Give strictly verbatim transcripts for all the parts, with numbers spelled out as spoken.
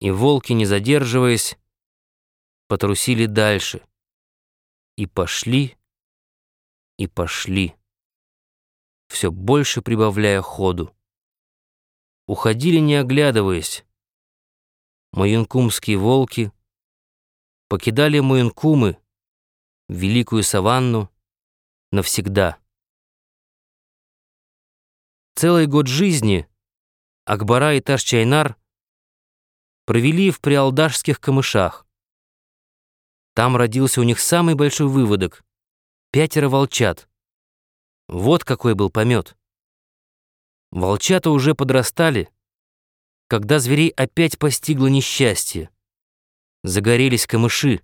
И волки, не задерживаясь, потрусили дальше. И пошли, и пошли, все больше прибавляя ходу. Уходили, не оглядываясь. Муюнкумские волки покидали Муюнкумы, великую саванну, навсегда. Целый год жизни Акбара и Таш-Чайнар провели в приалдашских камышах. Там родился у них самый большой выводок — пятеро волчат. Вот какой был помет. Волчата уже подрастали, когда зверей опять постигло несчастье. Загорелись камыши.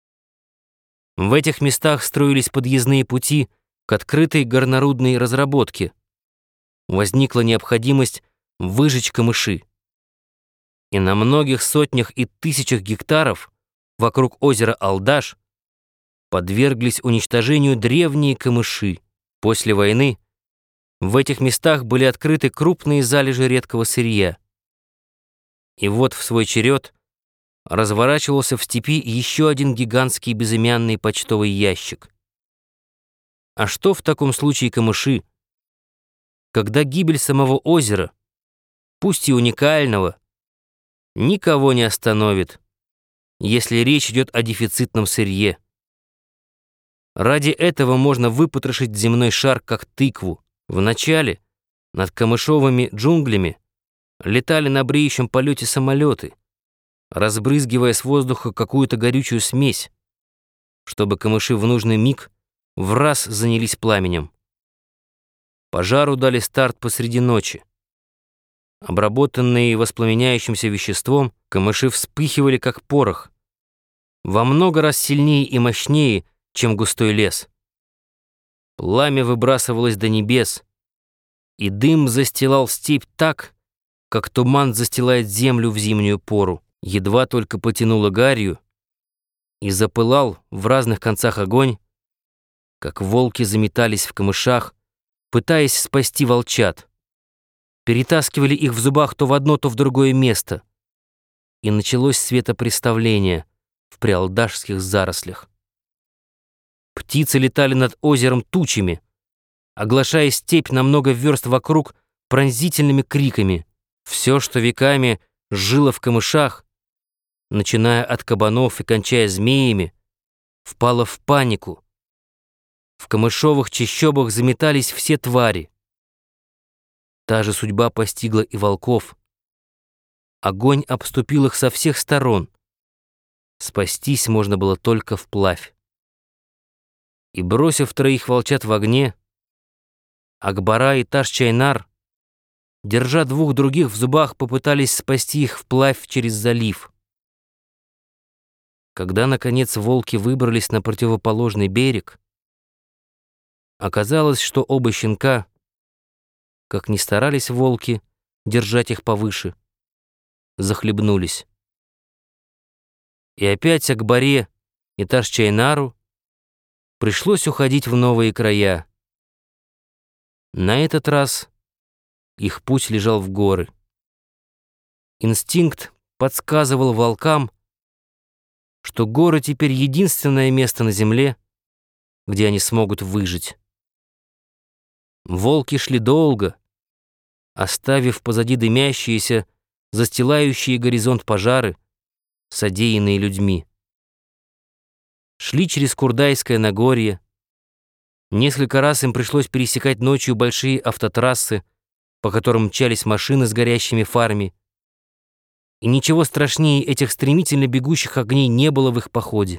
В этих местах строились подъездные пути к открытой горнорудной разработке. Возникла необходимость выжечь камыши. И на многих сотнях и тысячах гектаров вокруг озера Алдаш подверглись уничтожению древние камыши. После войны в этих местах были открыты крупные залежи редкого сырья. И вот в свой черед разворачивался в степи еще один гигантский безымянный почтовый ящик. А что в таком случае камыши, когда гибель самого озера, пусть и уникального, никого не остановит, если речь идет о дефицитном сырье? Ради этого можно выпотрошить земной шар, как тыкву. Вначале над камышовыми джунглями летали на бреющем полете самолеты, разбрызгивая с воздуха какую-то горючую смесь, чтобы камыши в нужный миг в раз занялись пламенем. Пожару дали старт посреди ночи. Обработанные воспламеняющимся веществом, камыши вспыхивали, как порох, во много раз сильнее и мощнее, чем густой лес. Пламя выбрасывалось до небес, и дым застилал степь так, как туман застилает землю в зимнюю пору. Едва только потянуло гарью, и запылал в разных концах огонь, как волки заметались в камышах, пытаясь спасти волчат. Перетаскивали их в зубах то в одно, то в другое место. И началось светопреставление в приалдашских зарослях. Птицы летали над озером тучами, оглашая степь на много верст вокруг пронзительными криками. Все, что веками жило в камышах, начиная от кабанов и кончая змеями, впало в панику. В камышовых чащобах заметались все твари. Та же судьба постигла и волков. Огонь обступил их со всех сторон. Спастись можно было только вплавь. И, бросив троих волчат в огне, Акбара и Таш-Чайнар, держа двух других в зубах, попытались спасти их вплавь через залив. Когда, наконец, волки выбрались на противоположный берег, оказалось, что оба щенка, как ни старались волки держать их повыше, захлебнулись. И опять Акбаре и Таш-Чайнару пришлось уходить в новые края. На этот раз их путь лежал в горы. Инстинкт подсказывал волкам, что горы теперь единственное место на земле, где они смогут выжить. Волки шли долго, оставив позади дымящиеся, застилающие горизонт пожары, содеянные людьми. Шли через Курдайское Нагорье. Несколько раз им пришлось пересекать ночью большие автотрассы, по которым мчались машины с горящими фарами. И ничего страшнее этих стремительно бегущих огней не было в их походе.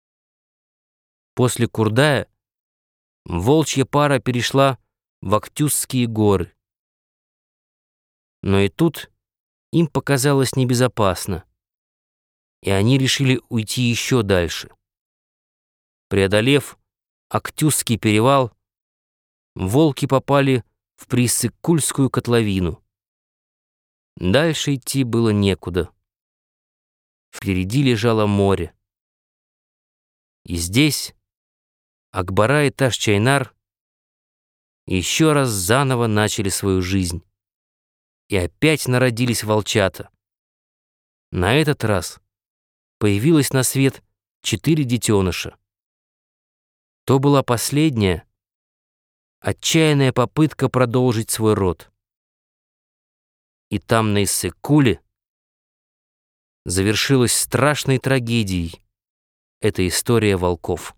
После Курдая волчья пара перешла в Актюзские горы. Но и тут им показалось небезопасно, и они решили уйти еще дальше. Преодолев Актюзский перевал, волки попали в Приссык-Кульскую котловину. Дальше идти было некуда. Впереди лежало море. И здесь Акбара и Таш-Чайнар еще раз заново начали свою жизнь. И опять народились волчата. На этот раз появилось на свет четыре детеныша. То была последняя, отчаянная попытка продолжить свой род. И там, на Иссык-Куле, завершилась страшной трагедией эта история волков.